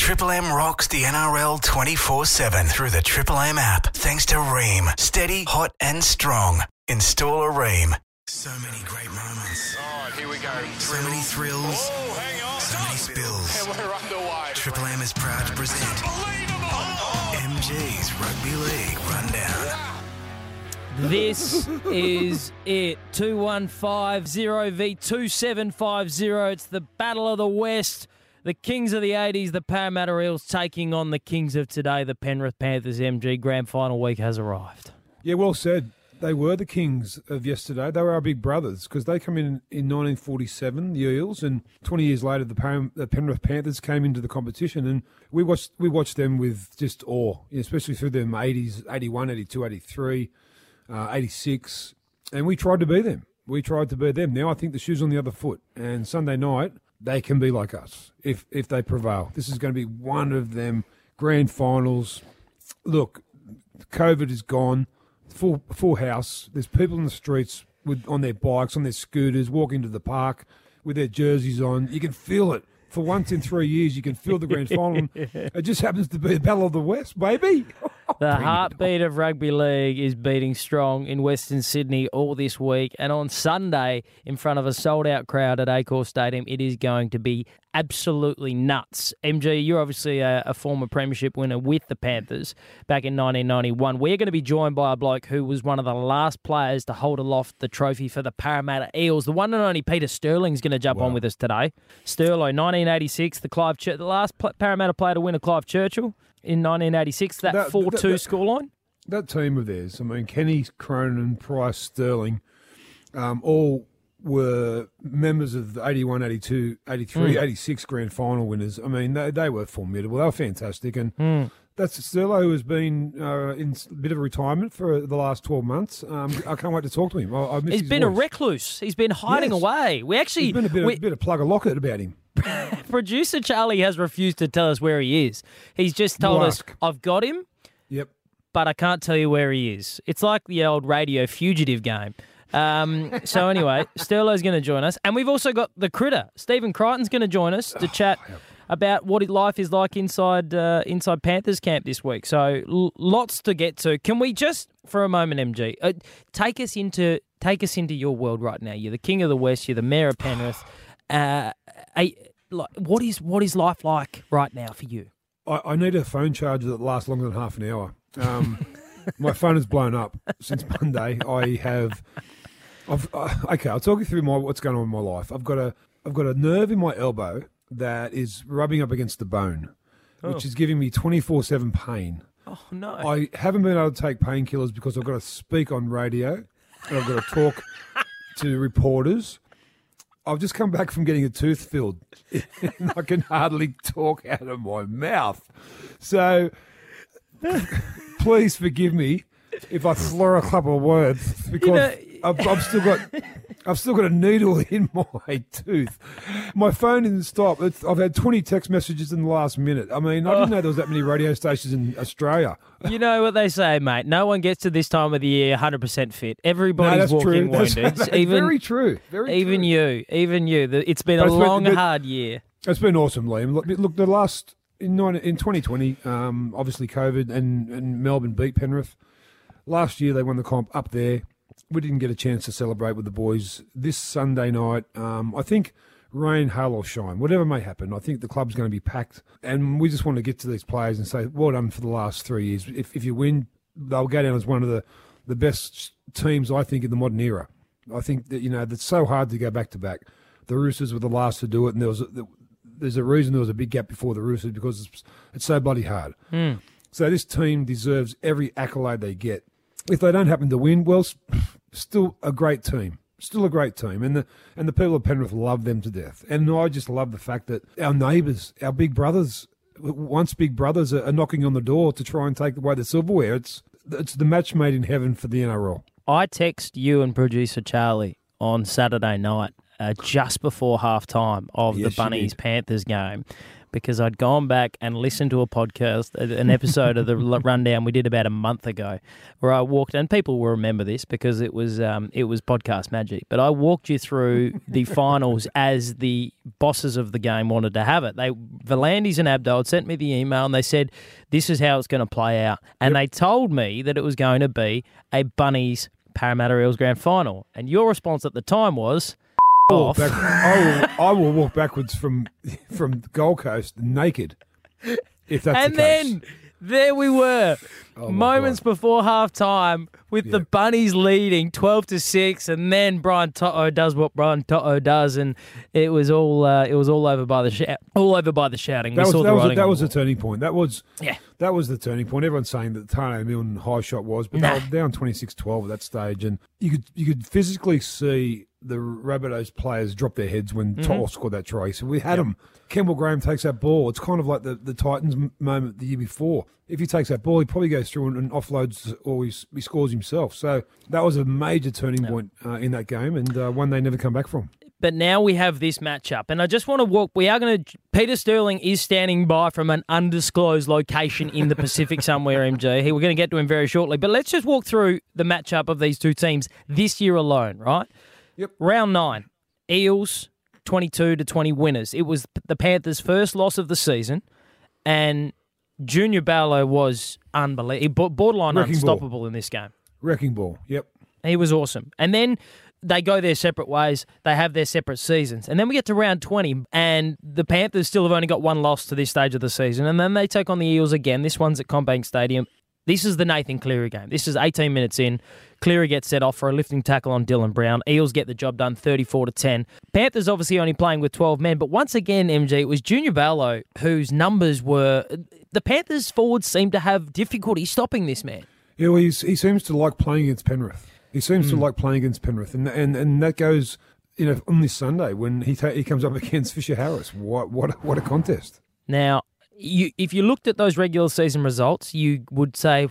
Triple M rocks the NRL 24/7 through the Triple M app. Thanks to Ream. Steady, hot and strong. Install a Ream. So many great moments. All right, here we go. So many thrills. Oh, hang on. So many spills. And we're underway. Triple M is proud to present MG's Rugby League Rundown. This is it. 2150 v 2750. It's the Battle of the West. The Kings of the 80s, the Parramatta Eels, taking on the Kings of today, the Penrith Panthers. MG Grand Final week has arrived. Yeah, well said. They were the Kings of yesterday. They were our big brothers because they come in 1947, the Eels, and 20 years later the Penrith Panthers came into the competition, and we watched them with just awe, especially through them 80s, 81, 82, 83, 86, and we tried to be them. Now I think the shoe's on the other foot, and Sunday night they can be like us if they prevail. This is going to be one of them grand finals. Look, COVID is gone. Full house. There's people in the streets on their bikes, on their scooters, walking to the park with their jerseys on. You can feel it. For once in 3 years, you can feel the grand final. It just happens to be the Battle of the West, baby. The heartbeat of rugby league is beating strong in Western Sydney all this week. And on Sunday, in front of a sold-out crowd at Accor Stadium, it is going to be absolutely nuts. MG, you're obviously a former premiership winner with the Panthers back in 1991. We're going to be joined by a bloke who was one of the last players to hold aloft the trophy for the Parramatta Eels. The one and only Peter Sterling's going to jump on with us today. Sterlo, 1986, the last Parramatta player to win a Clive Churchill in 1986, that 4-2 scoreline. That team of theirs, I mean, Kenny, Cronin, Price, Sterling, all were members of the 81, 82, 83, 86 grand final winners. I mean, they were formidable. They were fantastic. And that's Sterlo, who has been in a bit of retirement for the last 12 months. I can't wait to talk to him. I miss He's his been voice. a recluse. He's been hiding away. There's been a bit of plug a locket about him. Producer Charlie has refused to tell us where he is. He's just told us, I've got him, but I can't tell you where he is. It's like the old radio fugitive game. So anyway, Sterlo's going to join us. And we've also got the critter. Stephen Crichton's going to join us to chat about what life is like inside Panthers camp this week. So lots to get to. Can we just, for a moment, MG, take us into your world right now? You're the King of the West. You're the Mayor of Penrith. What is life like right now for you? I need a phone charger that lasts longer than half an hour. My phone has blown up since Monday. Okay, I'll talk you through what's going on in my life. I've got a nerve in my elbow that is rubbing up against the bone, which is giving me 24/7 pain. Oh no! I haven't been able to take painkillers because I've got to speak on radio and I've got to talk to reporters. I've just come back from getting a tooth filled and I can hardly talk out of my mouth. So please forgive me if I slur a couple of words because I've still got a needle in my tooth. My phone didn't stop. I've had 20 text messages in the last minute. I mean, I didn't know there was that many radio stations in Australia. You know what they say, mate. No one gets to this time of the year 100% fit. Everybody's walking wounded. That's very true. Even you. It's been a long, hard year. It's been awesome, Liam. Look, the last in 2020, obviously COVID and Melbourne beat Penrith. Last year they won the comp up there. We didn't get a chance to celebrate with the boys. This Sunday night, I think rain, hail or shine, whatever may happen, I think the club's going to be packed. And we just want to get to these players and say, well done for the last 3 years. If you win, they'll go down as one of the best teams, I think, in the modern era. I think that, that's so hard to go back-to-back. The Roosters were the last to do it, and there's a reason there was a big gap before the Roosters because it's so bloody hard. So this team deserves every accolade they get. If they don't happen to win, well, still a great team. Still a great team. And the people of Penrith love them to death. And I just love the fact that our neighbours, our big brothers, once big brothers are knocking on the door to try and take away the silverware. It's the match made in heaven for the NRL. I text you and producer Charlie on Saturday night just before half-time of the Bunnies-Panthers game. because I'd gone back and listened to a podcast, an episode of the Rundown we did about a month ago, where I walked, and people will remember this because it was podcast magic, but I walked you through the finals as the bosses of the game wanted to have it. Volandis and Abdo had sent me the email and they said, this is how it's going to play out. And they told me that it was going to be a Bunnies Parramatta Eels grand final. And your response at the time was, off. I will walk backwards from Gold Coast naked, if that's and the case. then there we were, moments before half time, with the Bunnies leading 12-6, and then Brian Toto does what Brian Toto does, and it was all over by the shouting. That was the turning point. That was the turning point. Everyone's saying that the Tane Milne high shot was, but they were down 26-12 at that stage, and you could physically see the Rabbitohs players drop their heads when Toto scored that try. So we had them. Campbell Graham takes that ball. It's kind of like the Titans moment the year before. If he takes that ball, he probably goes through and offloads, or he scores himself. So that was a major turning point in that game, and one they never come back from. But now we have this matchup, and I just want to Peter Sterling is standing by from an undisclosed location in the Pacific somewhere, MG. We're going to get to him very shortly. But let's just walk through the matchup of these two teams this year alone, right? Yep. Round 9, Eels 22-20 winners. It was the Panthers' first loss of the season, and Junior Barlow was unbelievable, borderline unstoppable in this game. Wrecking ball, yep. He was awesome. And then they go their separate ways. They have their separate seasons. And then we get to round 20, and the Panthers still have only got one loss to this stage of the season. And then they take on the Eels again. This one's at CommBank Stadium. This is the Nathan Cleary game. This is 18 minutes in. Cleary gets set off for a lifting tackle on Dylan Brown. Eels get the job done 34-10. Panthers obviously only playing with 12 men, but once again, MG, it was Junior Barlow whose numbers were... The Panthers forwards seem to have difficulty stopping this man. Yeah, well, he seems to like playing against Penrith. He seems to like playing against Penrith, and that goes, on this Sunday when he comes up against Fisher Harris. What a contest! Now, if you looked at those regular season results, you would say,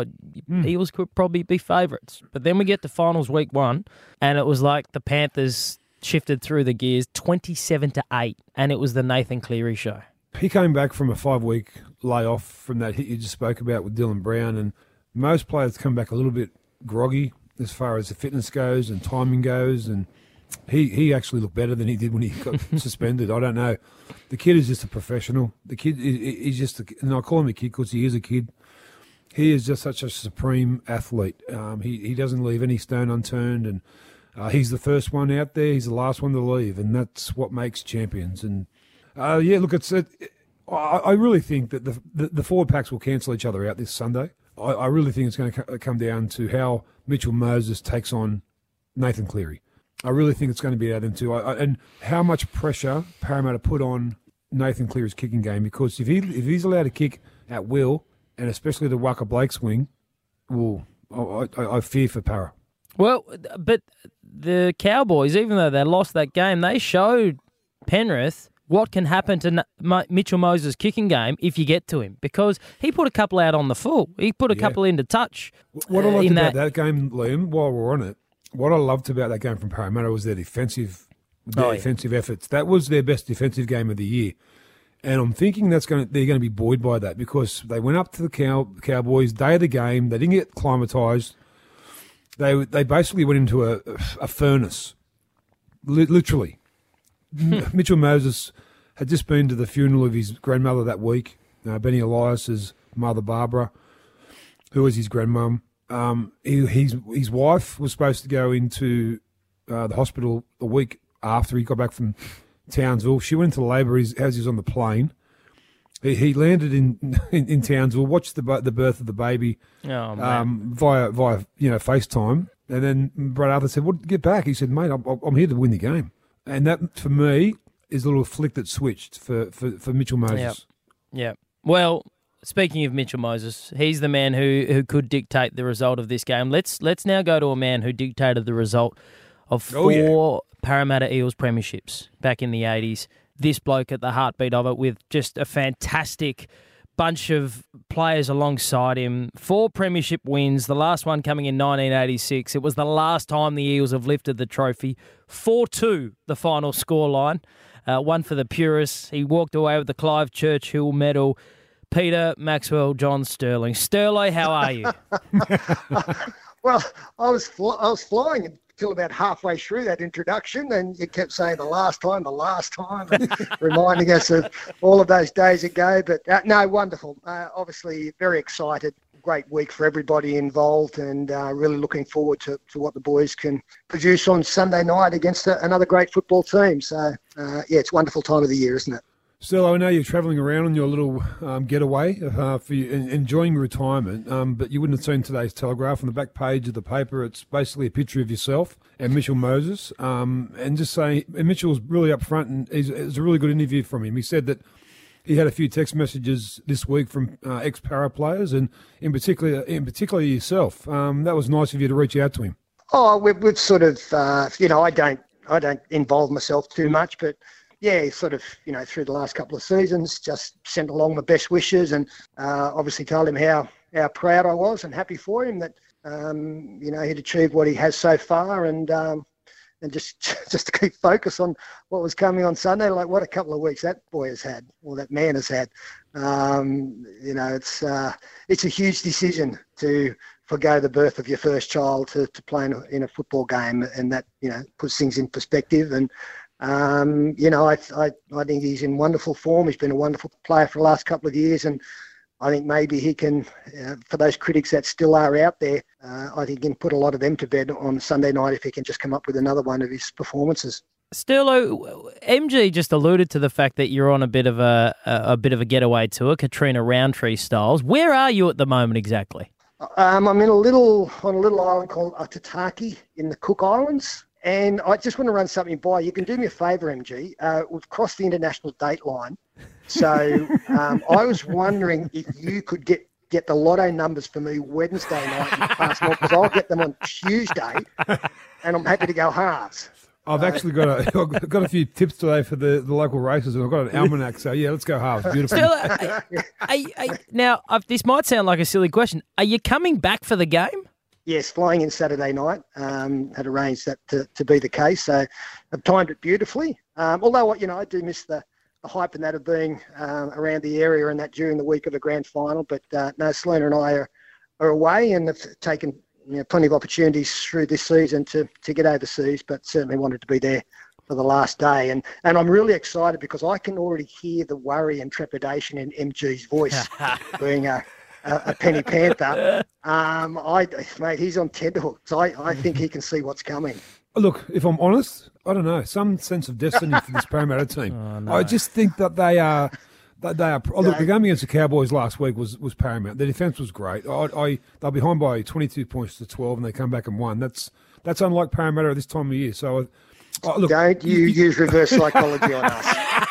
Eels could probably be favourites. But then we get to finals week 1, and it was like the Panthers shifted through the gears 27-8, and it was the Nathan Cleary show. He came back from a 5-week layoff from that hit you just spoke about with Dylan Brown, and most players come back a little bit groggy as far as the fitness goes and timing goes, and he actually looked better than he did when he got suspended. I don't know. The kid is just a professional. The kid is just, and I call him a kid because he is a kid. He is just such a supreme athlete. He doesn't leave any stone unturned, and he's the first one out there. He's the last one to leave, and that's what makes champions. And look, I really think that the forward packs will cancel each other out this Sunday. I really think it's going to come down to how Mitchell Moses takes on Nathan Cleary. I really think it's going to be out them two, and how much pressure Parramatta put on Nathan Cleary's kicking game, because if he's allowed to kick at will, and especially the Waka Blake swing, I fear for Parra. Well, but the Cowboys, even though they lost that game, they showed Penrith what can happen to Mitchell Moses' kicking game if you get to him, because he put a couple out on the full. He put a couple into touch. What I liked about that game, Liam, while we're on it, what I loved about that game from Parramatta was their defensive efforts. That was their best defensive game of the year. And I'm thinking they're going to be buoyed by that, because they went up to the Cowboys, day of the game. They didn't get acclimatised. They basically went into a furnace, literally. Mitchell Moses had just been to the funeral of his grandmother that week, Benny Elias's mother, Barbara, who was his grandmum. His wife was supposed to go into the hospital a week after he got back from Townsville. She went into labour as he was on the plane. He landed in Townsville, watched the birth of the baby via FaceTime, and then Brad Arthur said, "Well, get back." He said, "Mate, I'm here to win the game." And that, for me, is a little flick that switched for Mitchell Moses. Yeah. Well, speaking of Mitchell Moses, he's the man who could dictate the result of this game. Let's now go to a man who dictated the result of four Parramatta Eels premierships back in the 80s. This bloke at the heartbeat of it, with just a fantastic bunch of players alongside him. 4 premiership wins, the last one coming in 1986. It was the last time the Eels have lifted the trophy. 4-2, the final scoreline. one for the purists. He walked away with the Clive Churchill Medal. Peter Maxwell John Sterling. Sterlo, how are you? Well, I was flying until about halfway through that introduction, and you kept saying the last time, and reminding us of all of those days ago. But no, wonderful. Obviously, very excited. Great week for everybody involved, and really looking forward to what the boys can produce on Sunday night against another great football team. So, yeah, it's a wonderful time of the year, isn't it? Still, I know you're travelling around on your little getaway for enjoying retirement, but you wouldn't have seen today's Telegraph. On the back page of the paper, it's basically a picture of yourself and Mitchell Moses, and just saying, and Mitchell was really upfront, and it was a really good interview from him. He said that he had a few text messages this week from ex-para players, and in particular yourself. That was nice of you to reach out to him. Oh, we've sort of, I don't involve myself too much, but yeah, sort of, through the last couple of seasons, just sent along my best wishes, and obviously told him how proud I was and happy for him that, he'd achieved what he has so far, and just to keep focus on what was coming on Sunday. Like, what a couple of weeks that boy has had, or that man has had. It's a huge decision to forgo the birth of your first child to play in a football game, and that, puts things in perspective. And I think he's in wonderful form. He's been a wonderful player for the last couple of years, and I think maybe he can, for those critics that still are out there, I think he can put a lot of them to bed on Sunday night if he can just come up with another one of his performances. Sterlo, MG just alluded to the fact that you're on a bit of a getaway tour, Katrina Roundtree styles. Where are you at the moment exactly? I'm in on a little island called Aitutaki in the Cook Islands. And I just want to run something by you. Can do me a favour, MG. We've crossed the international date line. So I was wondering if you could get the lotto numbers for me Wednesday night and pass them on, because I'll get them on Tuesday, and I'm happy to go halves. I've actually got a few tips today for the local races, and I've got an almanac, so yeah, let's go halves. Beautiful. Now, this might sound like a silly question. Are you coming back for the game? Yes, flying in Saturday night. Had arranged that to be the case, so I've timed it beautifully. Although, I do miss the hype and that of being around the area and that during the week of a grand final. But no, Selena and I are away and have taken plenty of opportunities through this season to get overseas, but certainly wanted to be there for the last day. And I'm really excited because I can already hear the worry and trepidation in MG's voice, being a Penny Panther. Mate, he's on tenterhooks. So I think he can see what's coming. Look, if I'm honest, I don't know, some sense of destiny for this Parramatta team. Oh, no. I just think that they are. Look, the game against the Cowboys last week was paramount. The defence was great. They're behind by 22 points to 12, and they come back and won. That's unlike Parramatta at this time of year. So, look, don't you use reverse psychology on us.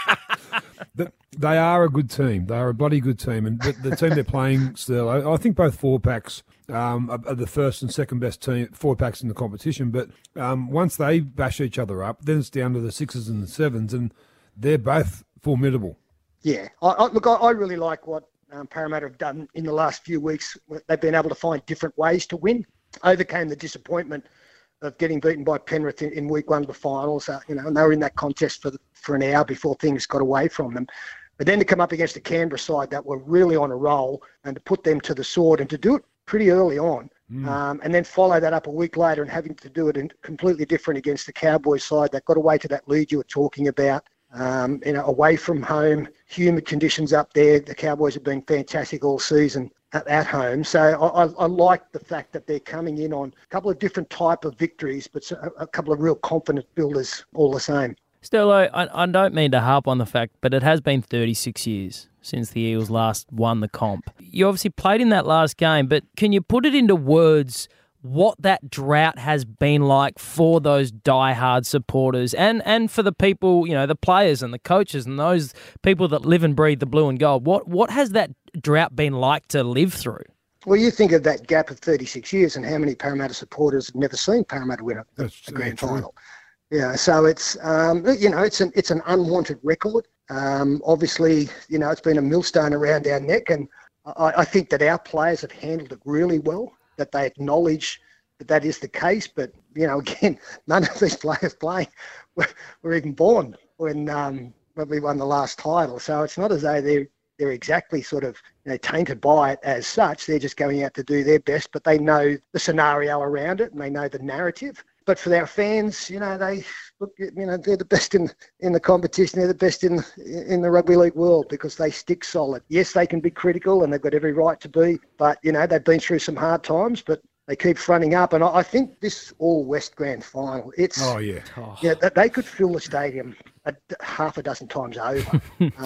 They are a good team. They are a bloody good team, and the team they're playing still, I think both forward packs are the first and second best forward packs in the competition. But once they bash each other up, then it's down to the sixes and the sevens, and they're both formidable. Yeah, I really like what Parramatta have done in the last few weeks. They've been able to find different ways to win. Overcame the disappointment of getting beaten by Penrith in week one of the finals. And they were in that contest for an hour before things got away from them. But then to come up against the Canberra side that were really on a roll, and to put them to the sword and to do it pretty early on, and then follow that up a week later and having to do it completely different against the Cowboys side that got away to that lead you were talking about. Away from home, humid conditions up there. The Cowboys have been fantastic all season at home. So I like the fact that they're coming in on a couple of different type of victories, but a couple of real confident builders all the same. Sterlo, I don't mean to harp on the fact, but it has been 36 years since the Eagles last won the comp. You obviously played in that last game, but can you put it into words what that drought has been like for those diehard supporters and for the people, the players and the coaches and those people that live and breathe the blue and gold? What has that drought been like to live through? Well, you think of that gap of 36 years and how many Parramatta supporters have never seen Parramatta win a grand final. Yeah, so it's it's an unwanted record. Obviously, it's been a millstone around our neck, and I think that our players have handled it really well. That they acknowledge that is the case, but again, none of these players playing were even born when we won the last title. So it's not as though they're exactly sort of tainted by it as such. They're just going out to do their best, but they know the scenario around it and they know the narrative. But for their fans, they look, they're the best in the competition. They're the best in the rugby league world because they stick solid. Yes, they can be critical and they've got every right to be, but they've been through some hard times, but they keep fronting up. And I think this All-West Grand Final, they could fill the stadium half a dozen times over.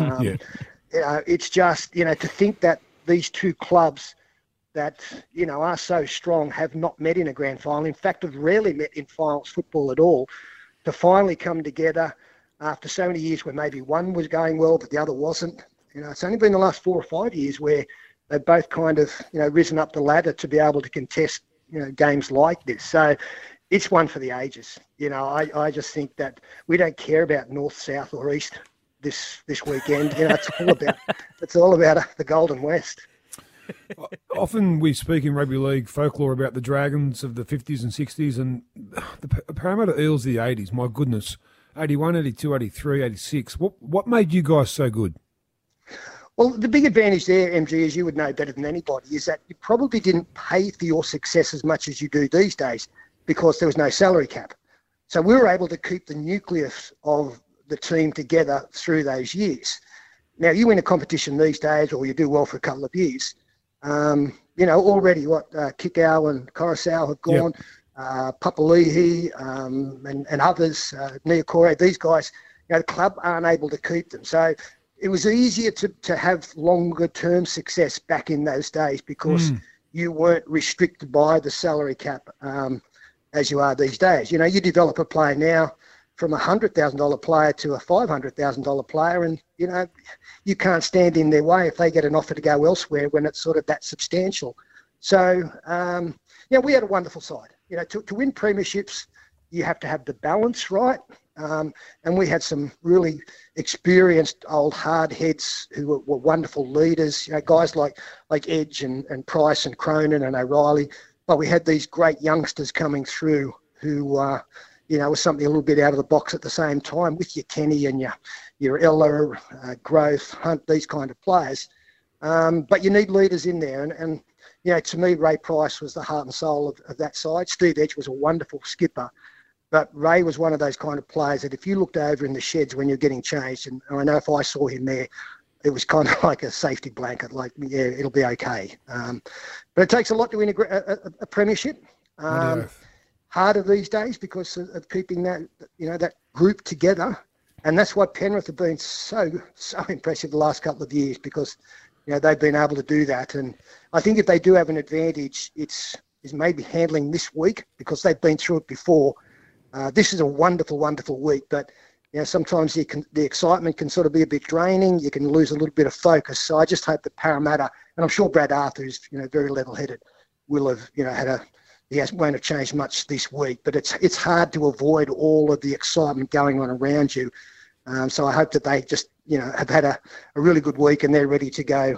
It's just, to think that these two clubs that, are so strong have not met in a grand final. In fact, have rarely met in finals football at all. To finally come together after so many years where maybe one was going well, but the other wasn't. It's only been the last 4 or 5 years where they've both kind of, risen up the ladder to be able to contest, games like this. So it's one for the ages. I just think that we don't care about north, south or east this weekend. It's all about the Golden West. Often we speak in rugby league folklore about the Dragons of the 50s and 60s and the Parramatta Eels of the 80s. My goodness, 81, 82, 83, 86. What made you guys so good? Well, the big advantage there, MG, as you would know better than anybody, is that you probably didn't pay for your success as much as you do these days because there was no salary cap. So we were able to keep the nucleus of the team together through those years. Now, you win a competition these days or you do well for a couple of years, already Kikau and Coruscant have gone, Papali'i and others, Niokore, these guys, the club aren't able to keep them. So it was easier to have longer term success back in those days because you weren't restricted by the salary cap as you are these days. You develop a player now from a $100,000 player to a $500,000 player, and you can't stand in their way if they get an offer to go elsewhere when it's sort of that substantial. So we had a wonderful side. To win premierships, you have to have the balance right, and we had some really experienced old hard heads who were wonderful leaders. Guys like Edge and Price and Cronin and O'Reilly, but we had these great youngsters coming through who was something a little bit out of the box at the same time with your Kenny and your Ella, Growth, Hunt, these kind of players. But you need leaders in there. And to me, Ray Price was the heart and soul of that side. Steve Edge was a wonderful skipper. But Ray was one of those kind of players that if you looked over in the sheds when you're getting changed, and I know if I saw him there, it was kind of like a safety blanket, like, it'll be okay. But it takes a lot to win a premiership. Harder these days because of keeping that group together, and that's why Penrith have been so impressive the last couple of years because they've been able to do that. And I think if they do have an advantage, is maybe handling this week because they've been through it before. This is a wonderful week, but sometimes the excitement can sort of be a bit draining. You can lose a little bit of focus. So I just hope that Parramatta, and I'm sure Brad Arthur, who's very level-headed, will have he won't have changed much this week, but it's hard to avoid all of the excitement going on around you. So I hope that they just, have had a really good week and they're ready to go,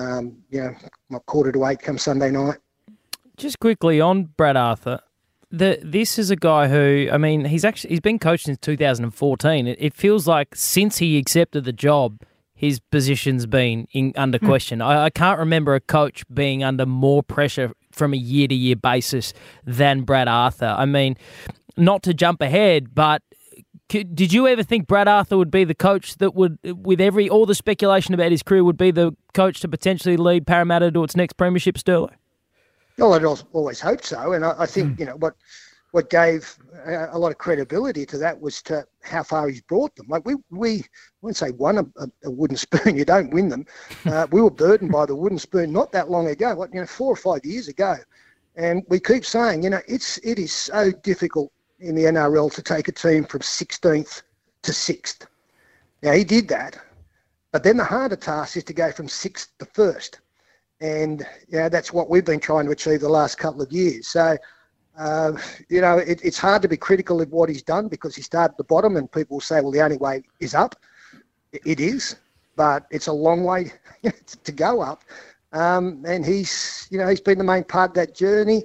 7:45 come Sunday night. Just quickly on Brad Arthur, this is a guy who, he's been coached since 2014. It feels like since he accepted the job, his position's been under question. I can't remember a coach being under more pressure from a year-to-year basis than Brad Arthur. Not to jump ahead, but did you ever think Brad Arthur would be the coach that would, with all the speculation about his career, would be the coach to potentially lead Parramatta to its next premiership, Sterlo? Well, I'd always hoped so, and I think what gave a lot of credibility to that was to how far he's brought them. Like we wouldn't say won a wooden spoon. You don't win them. We were burdened by the wooden spoon not that long ago, 4 or 5 years ago, and we keep saying, it is so difficult in the NRL to take a team from 16th to 6th. Now he did that, but then the harder task is to go from 6th to 1st, and that's what we've been trying to achieve the last couple of years. So. It's hard to be critical of what he's done because he started at the bottom and people will say, well, the only way is up. It is, but it's a long way to go up. And he's been the main part of that journey.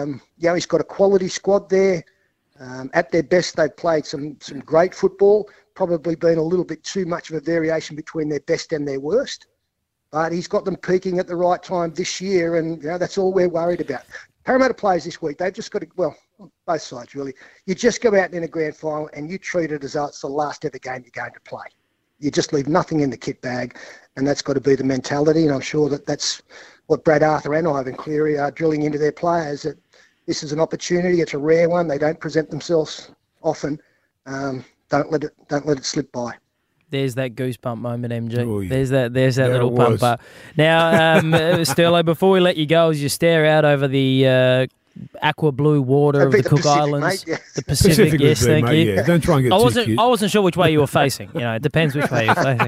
He's got a quality squad there. At their best, they've played some great football, probably been a little bit too much of a variation between their best and their worst. But he's got them peaking at the right time this year, and that's all we're worried about. Parramatta players this week, they've just got to, well, both sides really, you just go out in a grand final and you treat it as though it's the last ever game you're going to play. You just leave nothing in the kit bag, and that's got to be the mentality, and I'm sure that's what Brad Arthur and Ivan Cleary are drilling into their players, that this is an opportunity, it's a rare one, they don't present themselves often. Don't let it slip by. There's that goosebump moment, MG. Oh, yeah. There's that little pumper. Now, Sterlo, before we let you go, as you stare out over the aqua blue water of the Cook Pacific, Islands, mate, yeah. the Pacific, yes, thank you. Yeah. Don't try and get too cute. I wasn't sure which way you were facing. It depends which way you're facing.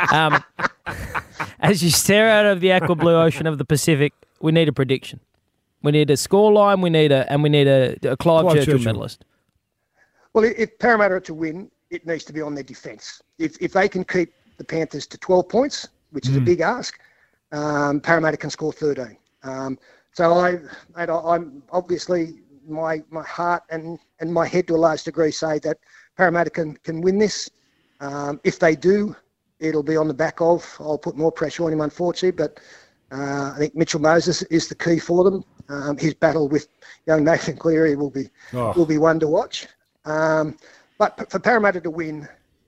As you stare out of the aqua blue ocean of the Pacific, we need a prediction. We need a scoreline. We need a Clive Churchill medalist. Well, if Parramatta are to win, it needs to be on their defence. If they can keep the Panthers to 12 points, which is a big ask, Parramatta can score 13. So I'm obviously my heart and my head to a large degree say that Parramatta can win this. If they do, it'll be on the back of. I'll put more pressure on him, unfortunately, but I think Mitchell Moses is the key for them. His battle with young Nathan Cleary will be one to watch. But for Parramatta to win,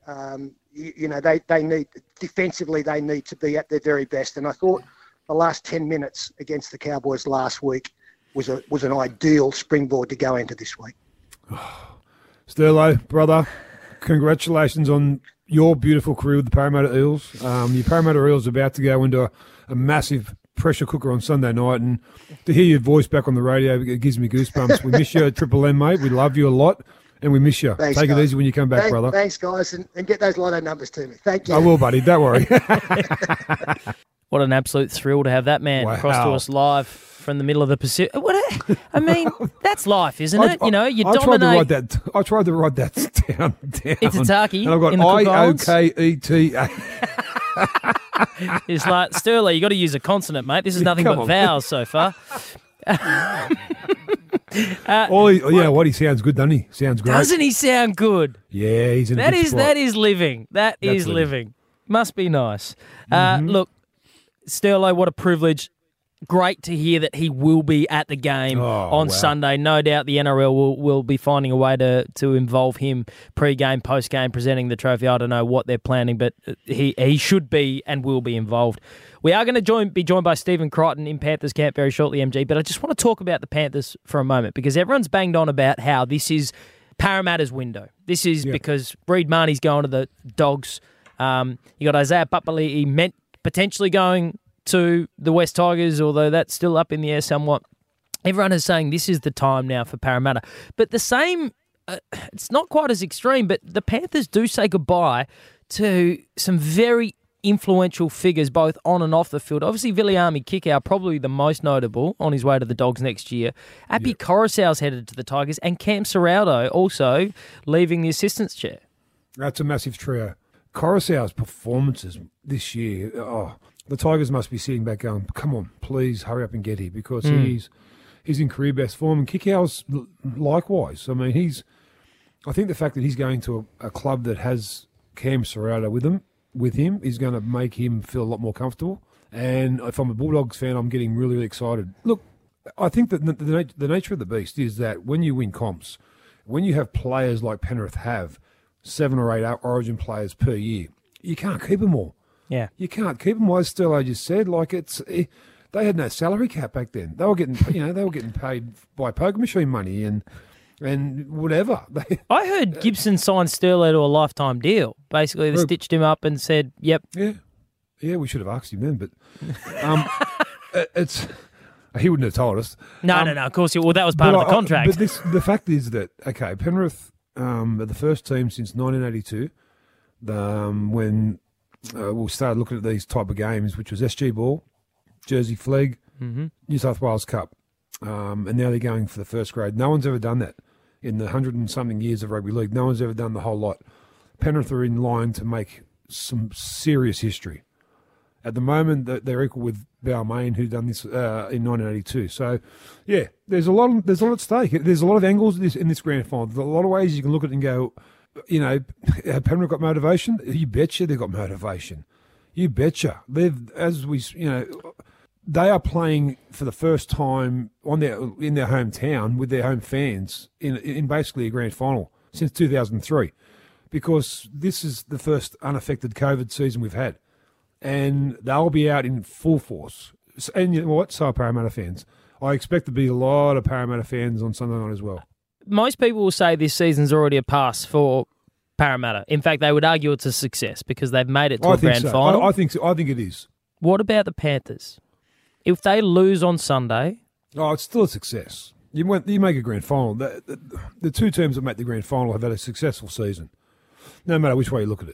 they need defensively. They need to be at their very best. And I thought the last 10 minutes against the Cowboys last week was an ideal springboard to go into this week. Sterlo, brother, congratulations on your beautiful career with the Parramatta Eels. Your Parramatta Eels are about to go into a massive pressure cooker on Sunday night, and to hear your voice back on the radio, it gives me goosebumps. We miss you at Triple M, mate. We love you a lot. And we miss you. Thanks, Take guys. it easy when you come back, brother. Thanks, guys, and get those lotto numbers to me. Thank you. I will, buddy. Don't worry. What an absolute thrill to have that man across to us live from the middle of the Pacific. That's life, isn't it? You dominate. I tried to write that down. Itataki. And I've got IOKETA. It's like, Sterling, you got to use a consonant, mate. This is nothing but vowels so far. He sounds good, doesn't he? Sounds great. Doesn't he sound good? Yeah, he's in a good spot. That is living. That's living. Must be nice. Look, Sterlo, what a privilege. Great to hear that he will be at the game on Sunday. No doubt the NRL will be finding a way to involve him pre-game, post-game, presenting the trophy. I don't know what they're planning, but he should be and will be involved. We are going to be joined by Stephen Crichton in Panthers camp very shortly, MG, but I just want to talk about the Panthers for a moment because everyone's banged on about how this is Parramatta's window. This is because Reid Marnie's going to the Dogs. You got Isaiah Papali'i meant potentially going to the West Tigers, although that's still up in the air somewhat. Everyone is saying this is the time now for Parramatta. But the same, it's not quite as extreme, but the Panthers do say goodbye to some very influential figures both on and off the field. Obviously, Viliami Kikau, probably the most notable, on his way to the Dogs next year. Api Coruscant's headed to the Tigers, and Cam Serraldo also leaving the assistant's chair. That's a massive trio. Coruscant's performances this year, the Tigers must be sitting back going, come on, please hurry up and get here because he's in career best form. And Kikau's likewise. I mean, I think the fact that he's going to a club that has Cam Serraldo with him is going to make him feel a lot more comfortable. And if I'm a Bulldogs fan, I'm getting really, really excited. Look, I think that the nature of the beast is that when you win comps, when you have players like Penrith have, 7 or 8 Origin players per year, you can't keep them all. Yeah, you can't keep them. As Stello just said, they had no salary cap back then. They were getting, paid by poker machine money and whatever. I heard Gibson signed Sterlo to a lifetime deal. Basically, they stitched him up and said, "Yep." Yeah. We should have asked him then, but he wouldn't have told us. No. Of course, that was part of the contract. But the fact is that Penrith are the first team since 1982 when. We started looking at these type of games, which was SG Ball, Jersey Flegg, New South Wales Cup, and now they're going for the first grade. No one's ever done that in the 100-and-something years of rugby league. No one's ever done the whole lot. Penrith are in line to make some serious history. At the moment, they're equal with Balmain, who done this in 1982. So, yeah, there's a lot at stake. There's a lot of angles in this grand final. There's a lot of ways you can look at it and go, have Penrith got motivation? You betcha they've got motivation. You betcha. They are playing for the first time in their hometown with their home fans in basically a grand final since 2003, because this is the first unaffected COVID season we've had, and they'll be out in full force. And you know what? So are Parramatta fans. I expect to be a lot of Parramatta fans on Sunday night as well. Most people will say this season's already a pass for Parramatta. In fact, they would argue it's a success because they've made it to a grand final. I think so. I think it is. What about the Panthers? If they lose on Sunday... Oh, it's still a success. You make a grand final. The two teams that make the grand final have had a successful season, no matter which way you look at it.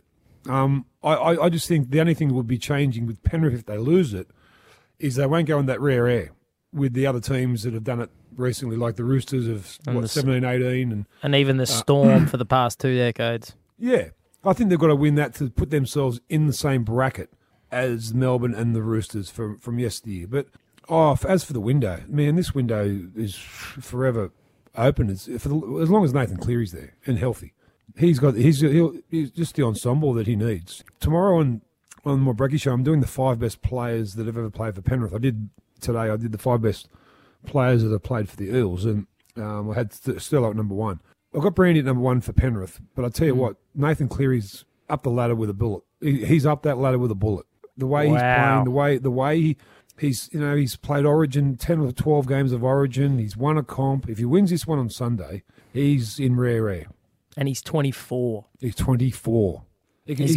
I just think the only thing that would be changing with Penrith if they lose it is they won't go in that rare air with the other teams that have done it recently, like the Roosters of 17, 18. And even the Storm for the past 2 decades. Yeah. I think they've got to win that to put themselves in the same bracket as Melbourne and the Roosters from yesteryear. But as for the window, man, this window is forever open. As long as Nathan Cleary's there and healthy. He's just the ensemble that he needs. Tomorrow on my Brecky show, I'm doing the 5 best players that have ever played for Penrith. I did the 5 best players that have played for the Eels, and I had Sterlo at number 1. I've got Brandy at number 1 for Penrith, but I tell you what, Nathan Cleary's up the ladder with a bullet. He's up that ladder with a bullet. The way he's playing, the way he's played Origin, 10 or 12 games of Origin. He's won a comp. If he wins this one on Sunday, he's in rare air. And he's 24. He's 24. He's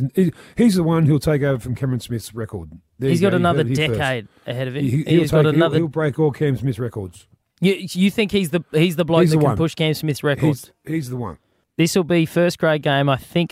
the one who'll take over from Cameron Smith's record. He's got another decade ahead of him. He'll break all Cam Smith's records. You think he's the bloke that can push Cam Smith's records? He's the one. This will be first grade game, I think,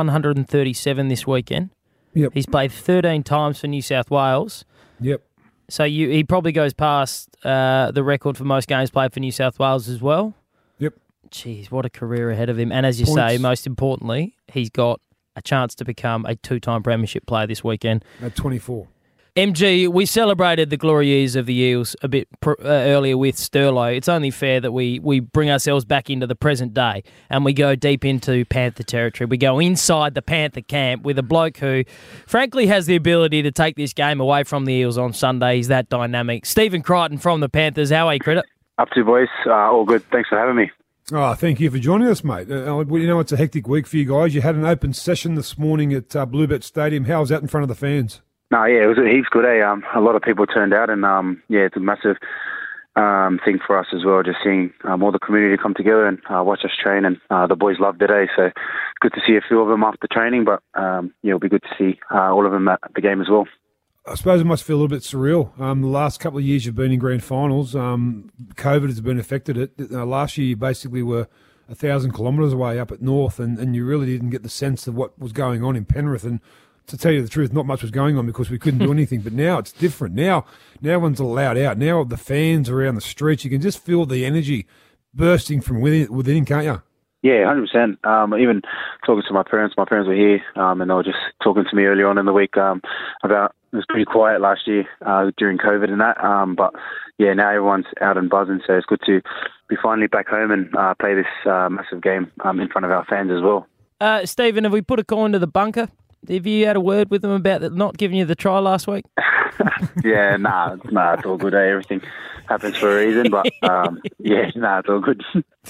137 this weekend. Yep. He's played 13 times for New South Wales. Yep. So he probably goes past the record for most games played for New South Wales as well. Yep. Jeez, what a career ahead of him. And as you say, most importantly, he's got a chance to become a 2-time premiership player this weekend. At 24. MG, we celebrated the glory years of the Eels a bit earlier with Sterlo. It's only fair that we bring ourselves back into the present day and we go deep into Panther territory. We go inside the Panther camp with a bloke who, frankly, has the ability to take this game away from the Eels on Sunday. He's that dynamic. Stephen Crichton from the Panthers. How are you, Critter? Up to, boys. All good. Thanks for having me. Oh, thank you for joining us, mate. It's a hectic week for you guys. You had an open session this morning at Bluebet Stadium. How was that in front of the fans? No, yeah, it was heaps good. A lot of people turned out, and it's a massive thing for us as well. Just seeing all the community come together and watch us train, and the boys loved it. So good to see a few of them after training, but it'll be good to see all of them at the game as well. I suppose it must feel a little bit surreal. The last couple of years you've been in grand finals. COVID has been affected it. Last year you basically were 1,000 kilometres away up at North, and you really didn't get the sense of what was going on in Penrith. And to tell you the truth, not much was going on because we couldn't do anything. But now it's different. Now everyone's allowed out. Now the fans are around the streets. You can just feel the energy bursting from within, can't you? Yeah, 100%. Even talking to my parents were here, and they were just talking to me early on in the week about it was pretty quiet last year during COVID and that. But yeah, now everyone's out and buzzing, so it's good to be finally back home and play this massive game in front of our fans as well. Stephen, have we put a call into the bunker? Have you had a word with them about not giving you the try last week? Yeah, nah, it's all good. Everything happens for a reason, but it's all good.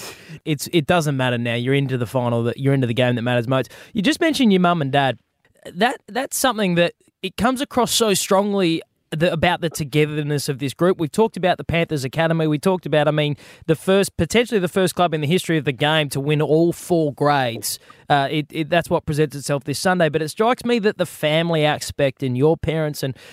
It doesn't matter now. You're into the final. You're into the game that matters most. You just mentioned your mum and dad. That's something that it comes across so strongly about the togetherness of this group. We've talked about the Panthers Academy. We talked about, potentially the first club in the history of the game to win all 4 grades. That's what presents itself this Sunday. But it strikes me that the family aspect and your parents and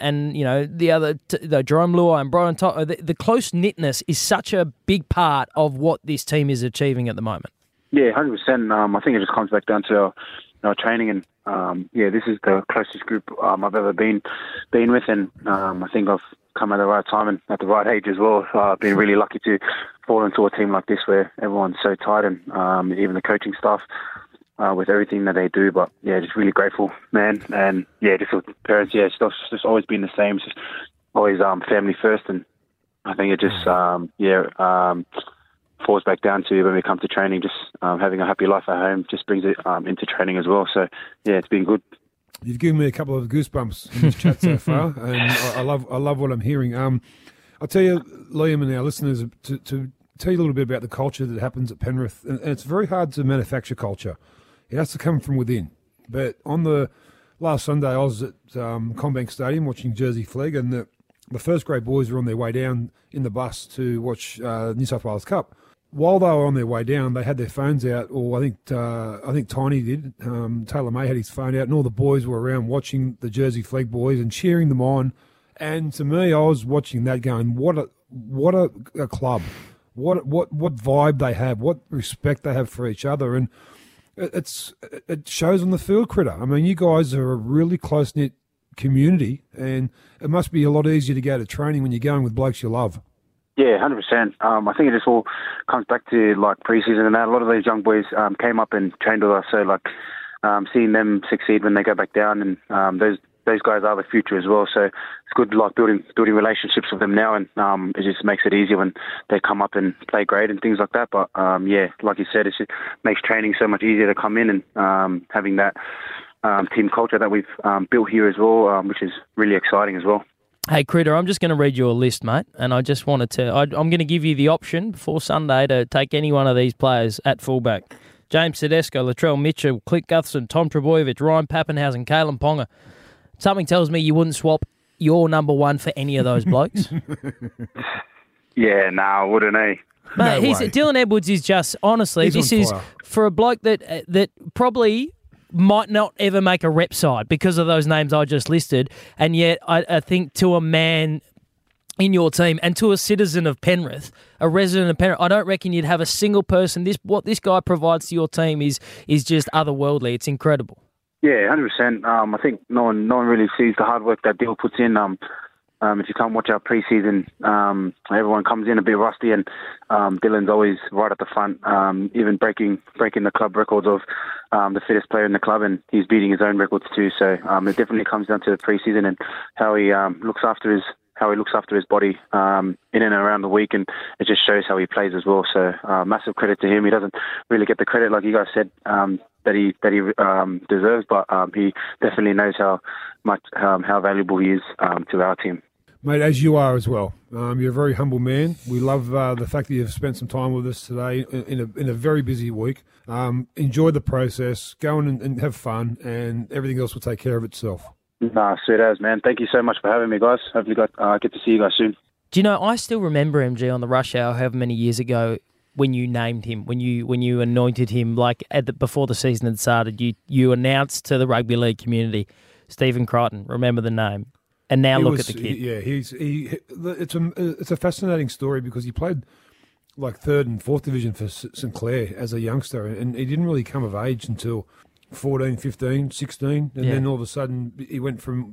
the other, Jerome Luai and Brian Toto, the close-knitness is such a big part of what this team is achieving at the moment. Yeah, 100%. I think it just comes back down to our training, and this is the closest group I've ever been with, and I think I've come at the right time and at the right age as well. I've been really lucky to fall into a team like this where everyone's so tight, and even the coaching staff with everything that they do. But yeah, just really grateful, man. And yeah, just with parents, it's just always been the same. It's just always family first, and I think it just falls back down to when we come to training. Just having a happy life at home just brings it into training as well. So yeah, it's been good. You've given me a couple of goosebumps in this chat so far, and I love what I'm hearing. I'll tell you, Liam, and our listeners, to tell you a little bit about the culture that happens at Penrith, and it's very hard to manufacture culture. It has to come from within. But on the last Sunday, I was at Combank Stadium watching Jersey Flegg, and the first grade boys were on their way down in the bus to watch New South Wales Cup. While they were on their way down, they had their phones out, or I think Tiny did. Taylor May had his phone out, and all the boys were around watching the Jersey Flegg boys and cheering them on. And to me, I was watching that, going, "What a club! What vibe they have! What respect they have for each other!" And it shows on the field, Critter. I mean, you guys are a really close knit community, and it must be a lot easier to go to training when you're going with blokes you love. Yeah, 100%. I think it just all comes back to like pre-season and that. A lot of these young boys came up and trained with us, so like seeing them succeed when they go back down, and those guys are the future as well. So it's good, like building relationships with them now, and it just makes it easier when they come up and play great and things like that. But yeah, like you said, it just makes training so much easier to come in, and having that team culture that we've built here as well, which is really exciting as well. Hey, Critter, I'm just going to read you a list, mate, and I just wanted to... I'm going to give you the option before Sunday to take any one of these players at fullback. James Tedesco, Latrell Mitchell, Clint Gutherson, Tom Trebojevic, Ryan Pappenhausen, Kalen Ponga. Something tells me you wouldn't swap your number one for any of those blokes. Yeah, I wouldn't, eh? Mate, Dylan Edwards is just... Honestly, this is for a bloke that probably... might not ever make a rep side because of those names I just listed. And yet I think to a man in your team and to a citizen of Penrith, a resident of Penrith, I don't reckon you'd have a single person. What this guy provides to your team is just otherworldly. It's incredible. Yeah, 100%. I think no one really sees the hard work that Dill puts in. If you come watch our pre-season, everyone comes in a bit rusty, and Dylan's always right at the front, even breaking the club records of the fittest player in the club, and he's beating his own records too. So it definitely comes down to the pre-season and how he looks after his body in and around the week, and it just shows how he plays as well. So massive credit to him. He doesn't really get the credit, like you guys said, that he deserves, but he definitely knows how valuable he is to our team. Mate, as you are as well. You're a very humble man. We love the fact that you've spent some time with us today in a very busy week. Enjoy the process, go on and have fun, and everything else will take care of itself. Nah, sweet as, man. Thank you so much for having me, guys. Hopefully get to see you guys soon. Do you know, I still remember MG on the Rush Hour however many years ago when you named him, when you anointed him, like before the season had started, you announced to the rugby league community, Stephen Crichton, remember the name. And now look at the kid. Yeah, it's a fascinating story because he played like 3rd and 4th division for St Clair as a youngster, and he didn't really come of age until 14, 15, 16, and then all of a sudden he went from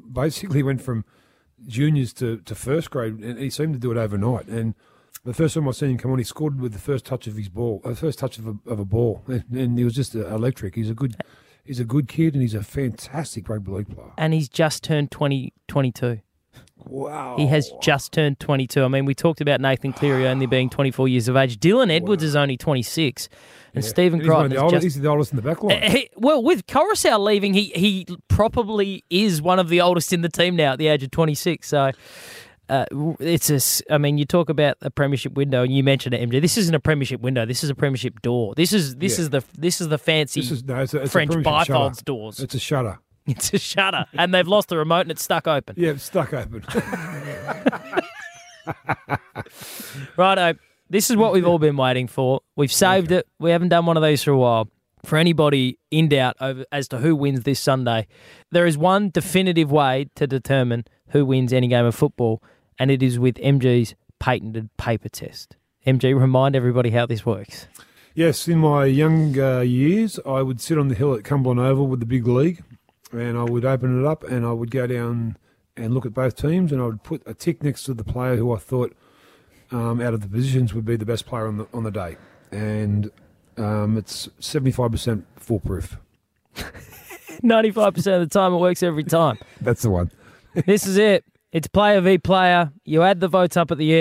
juniors to first grade, and he seemed to do it overnight. And the first time I seen him come on, he scored with the first touch of his ball, the first touch of a ball, and he was just electric. He's a good kid, and he's a fantastic rugby league player. And he's just turned 22. Wow. He has just turned 22. I mean, we talked about Nathan Cleary only being 24 years of age. Dylan Edwards is only 26. And Stephen Crichton is he's the oldest in the back line. Well, with Coruscant leaving, he probably is one of the oldest in the team now at the age of 26. So you talk about a premiership window, and you mentioned it, MJ. This isn't a premiership window. This is a premiership door. This is the fancy it's French bifolds doors. It's a shutter. It's a shutter, and they've lost the remote, and it's stuck open. Yeah, it's stuck open. Righto, this is what we've all been waiting for. We've saved it. We haven't done one of these for a while. For anybody in doubt as to who wins this Sunday, there is one definitive way to determine who wins any game of football, and it is with MG's patented paper test. MG, remind everybody how this works. Yes, in my younger years, I would sit on the hill at Cumberland Oval with the big league, and I would open it up, and I would go down and look at both teams, and I would put a tick next to the player who I thought out of the positions would be the best player on the day. And it's 75% foolproof. 95% of the time it works every time. That's the one. This is it. It's player v player. You add the votes up at the end.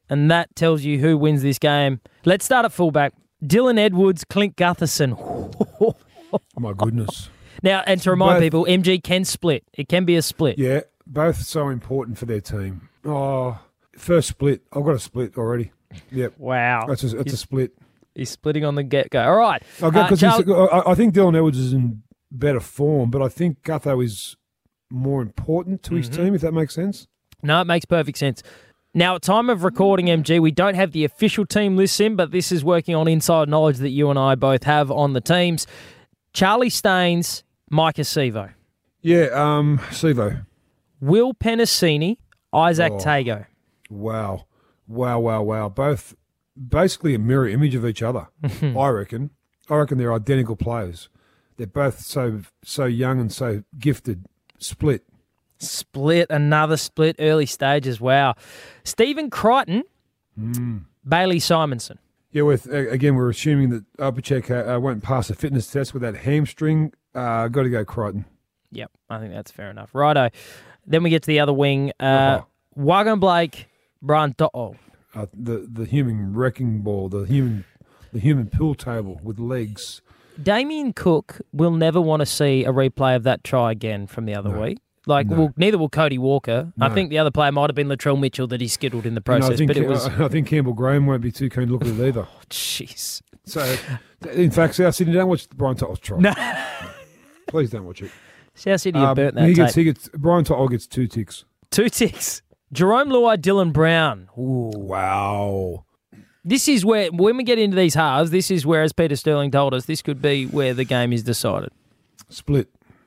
and that tells you who wins this game. Let's start at fullback. Dylan Edwards, Clint Gutherson. Oh, my goodness. Now, and to remind Both- people, MG can split. It can be a split. Yeah, both so important for their team. Oh, first split. I've got a split already. Yep. Wow. That's a split. He's splitting on the get-go. All right. I think Dylan Edwards is in better form, but I think Gutho is more important to his team, if that makes sense. No, it makes perfect sense. Now, at time of recording, MG, we don't have the official team lists in, but this is working on inside knowledge that you and I both have on the teams. Charlie Staines, Micah Sevo. Yeah, Sevo. Will Penasini, Isaac Tago. Wow. Both basically a mirror image of each other, I reckon. I reckon they're identical players. They're both so young and so gifted. Split. Another split, early stages. Wow. Stephen Crichton, Bailey Simonson. Yeah, again, we're assuming that Opacek won't pass a fitness test with that hamstring. Got to go Crichton. Yep, I think that's fair enough. Righto. Then we get to the other wing. Wagon Blake, Brian To'o. The human wrecking ball, the human pool table with legs. Damien Cook will never want to see a replay of that try again from the other week. Neither will Cody Walker. No. I think the other player might have been Latrell Mitchell that he skittled in the process. I think Campbell Graham won't be too keen to look at it either. Jeez. So, in fact, South Sydney, don't watch Brian To'o's try. No. Please don't watch it. South Sydney have burnt that tape. Brian To'o gets 2 ticks. 2 ticks. Jerome Luai, Dylan Brown. Ooh. Wow. This is where, when we get into these halves, this is where, as Peter Sterling told us, this could be where the game is decided. Split.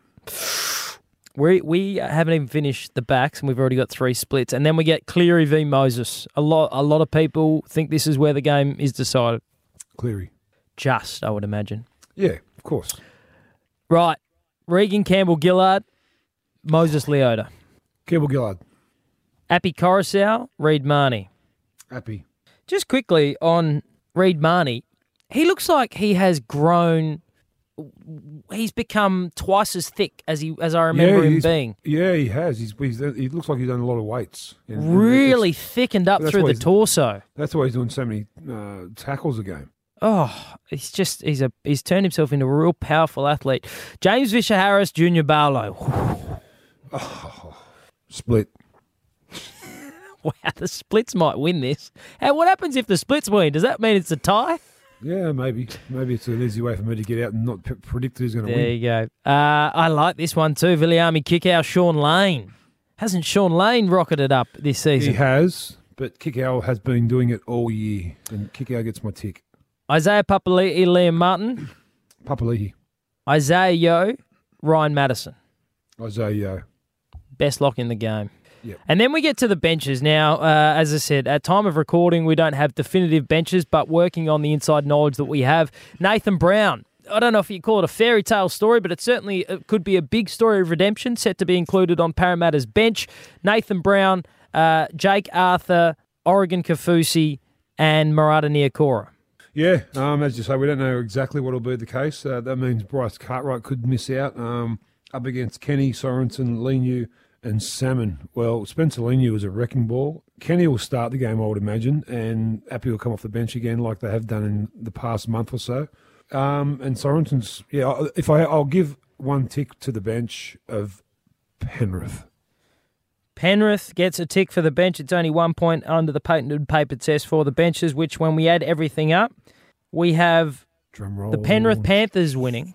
We haven't even finished the backs, and we've already got 3 splits. And then we get Cleary v. Moses. A lot of people think this is where the game is decided. Cleary. Just, I would imagine. Yeah, of course. Right. Regan Campbell-Gillard, Moses Leota. Campbell-Gillard. Appy Coruscant, Reed Marnie. Appy. Just quickly on Reed Marnie, he looks like he has grown. He's become twice as thick as I remember him being. Yeah, he has. He looks like he's done a lot of weights. Really thickened up through the torso. That's why he's doing so many tackles a game. Oh, he's turned himself into a real powerful athlete. James Fisher-Harris, Junior Barlow. Split. Wow, the splits might win this. Hey, what happens if the splits win? Does that mean it's a tie? Yeah, maybe. Maybe it's an easy way for me to get out and not predict who's going to win. There you go. I like this one too. Viliami Kikau, Sean Lane. Hasn't Sean Lane rocketed up this season? He has, but Kikau has been doing it all year, and Kikau gets my tick. Isaiah Papali'i, Liam Martin. Papali'i. Isaiah Yeo, Ryan Madison. Isaiah Yeo. Best lock in the game. Yep. And then we get to the benches. Now, as I said, at time of recording, we don't have definitive benches, but working on the inside knowledge that we have, Nathan Brown. I don't know if you call it a fairy tale story, but it could be a big story of redemption set to be included on Parramatta's bench. Nathan Brown, Jake Arthur, Oregon Kafusi, and Murata Niokora. Yeah, as you say, we don't know exactly what will be the case. That means Bryce Cartwright could miss out up against Kenny, Sorensen, Leniu, and Salmon. Well, Spencer Leniu is a wrecking ball. Kenny will start the game, I would imagine, and Appy will come off the bench again like they have done in the past month or so. And Sorensen's, I'll give 1 tick to the bench of Penrith. Penrith gets a tick for the bench. It's only 1 point under the patented paper test for the benches, which when we add everything up, we have the Penrith Panthers winning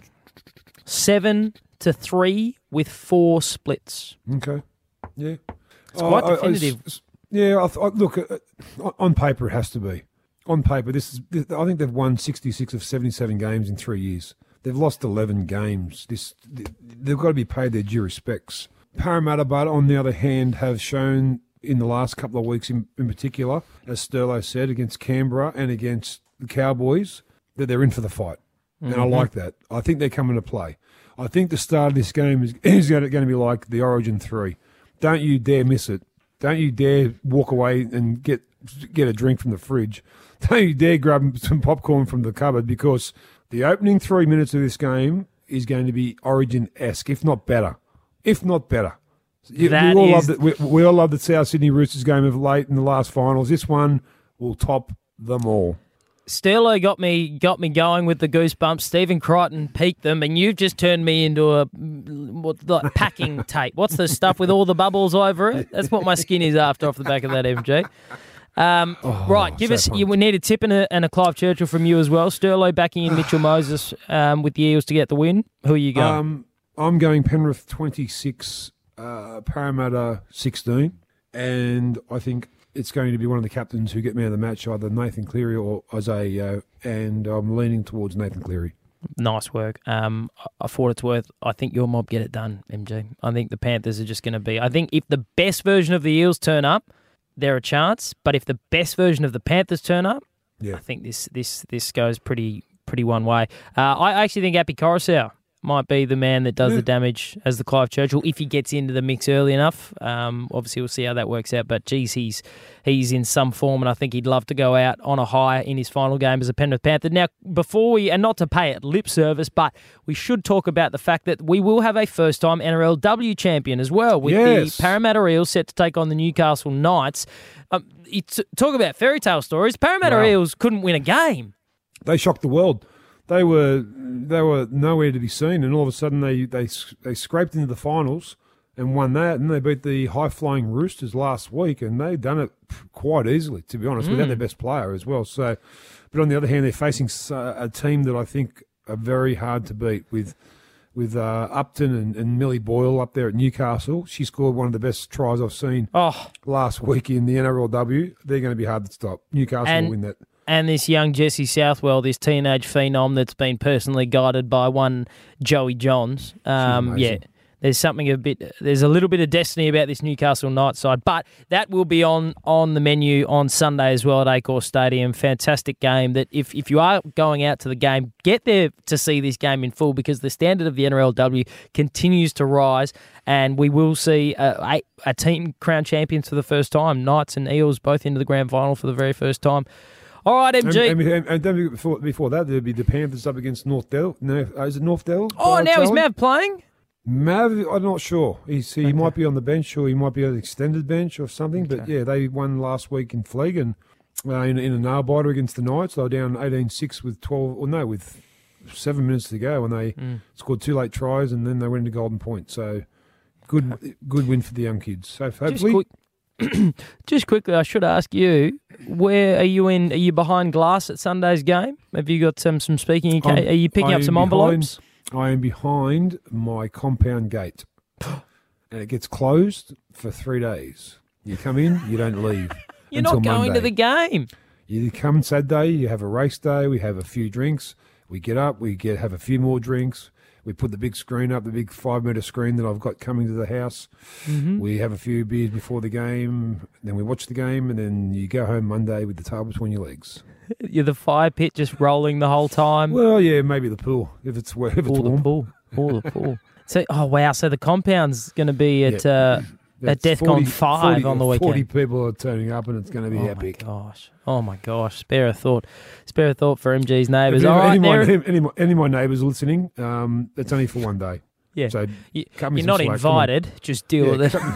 7-3 with 4 splits. Okay. Yeah. It's quite definitive. Look, on paper it has to be. On paper, I think they've won 66 of 77 games in 3 years. They've lost 11 games. They've got to be paid their due respects. Parramatta, but on the other hand, have shown in the last couple of weeks in particular, as Sterlo said, against Canberra and against the Cowboys, that they're in for the fight. And I like that. I think they're coming to play. I think the start of this game is going to be like the Origin 3. Don't you dare miss it. Don't you dare walk away and get a drink from the fridge. Don't you dare grab some popcorn from the cupboard, because the opening 3 minutes of this game is going to be Origin-esque, if not better. If not better. Yeah, we all love the South Sydney Roosters game of late in the last finals. This one will top them all. Sterlo got me going with the goosebumps. Stephen Crichton peaked them, and you've just turned me into a packing tape. What's the stuff with all the bubbles over it? That's what my skin is after off the back of that, MG. Right, give us. We need a tip and a Clive Churchill from you as well. Sterlo backing in Mitchell Moses with the Eels to get the win. Who are you going? I'm going Penrith 26, Parramatta 16, and I think it's going to be one of the captains who get me out of the match, either Nathan Cleary or Isaiah Yeo, and I'm leaning towards Nathan Cleary. Nice work. For what it's worth, I think your mob get it done, MG. I think the Panthers are just going to be... I think if the best version of the Eels turn up, they're a chance. But if the best version of the Panthers turn up, I think this goes pretty one way. I actually think Api Coruscant might be the man that does the damage as the Clive Churchill if he gets into the mix early enough. Obviously, we'll see how that works out. But, geez, he's in some form, and I think he'd love to go out on a high in his final game as a Penrith Panther. Now, before we, and not to pay it lip service, but we should talk about the fact that we will have a first-time NRLW champion as well, with the Parramatta Eels set to take on the Newcastle Knights. Talk about fairy tale stories. Parramatta Eels couldn't win a game. They shocked the world. They were nowhere to be seen, and all of a sudden they scraped into the finals and won that, and they beat the high-flying Roosters last week, and they've done it quite easily, to be honest, without their best player as well. So, but on the other hand, they're facing a team that I think are very hard to beat with Upton and Millie Boyle up there at Newcastle. She scored one of the best tries I've seen last week in the NRLW. They're going to be hard to stop. Newcastle will win that. And this young Jesse Southwell, this teenage phenom that's been personally guided by one Joey Johns. There's a little bit of destiny about this Newcastle Knights side, but that will be on the menu on Sunday as well at Accor Stadium. Fantastic game that if you are going out to the game, get there to see this game in full, because the standard of the NRLW continues to rise, and we will see a team crowned champions for the first time. Knights and Eels both into the grand final for the very first time. All right, MG. And then before that, there'll be the Panthers up against North Dell. No, is it North Dell? Oh, now is Mav playing? Mav, I'm not sure. He might be on the bench, or he might be on an extended bench or something. Okay. But yeah, they won last week in Flegg and in a nail biter against the Knights. They were down 18-6 with 7 minutes to go, and they scored 2 late tries, and then they went into Golden Point. So good win for the young kids. So hopefully. Just quickly, I should ask you, where are you in? Are you behind glass at Sunday's game? Have you got some speaking? Are you picking up some envelopes? I am behind my compound gate, and it gets closed for 3 days. You come in, you don't leave. You're not going Monday. To the game. You come Saturday, you have a race day, we have a few drinks, we get up, have a few more drinks. We put the big screen up, the big 5-metre screen that I've got coming to the house. Mm-hmm. We have a few beers before the game, then we watch the game, and then you go home Monday with the tail between your legs. You're the fire pit just rolling the whole time? Well, yeah, maybe the pool, if it's warm. The pool. So, so the compound's going to be at DEFCON 5 on the weekend. 40 people are turning up, and it's going to be epic. Oh my gosh! Spare a thought for MG's neighbours. Any of my neighbours listening, it's only for 1 day. Yeah, so you're not invited. Just deal with it.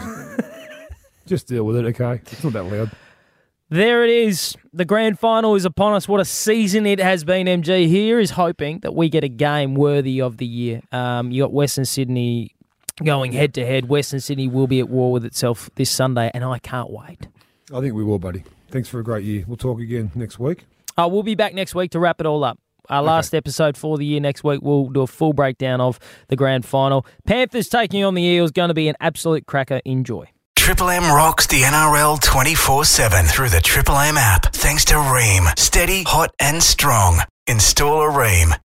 Just deal with it, okay? It's not that loud. There it is. The grand final is upon us. What a season it has been, MG. Here is hoping that we get a game worthy of the year. You got Western Sydney going head-to-head. Western Sydney will be at war with itself this Sunday, and I can't wait. I think we will, buddy. Thanks for a great year. We'll talk again next week. We'll be back next week to wrap it all up. Our last episode for the year next week, we'll do a full breakdown of the grand final. Panthers taking on the Eels, going to be an absolute cracker. Enjoy. Triple M rocks the NRL 24/7 through the Triple M app. Thanks to Ream. Steady, hot and strong. Install a Ream.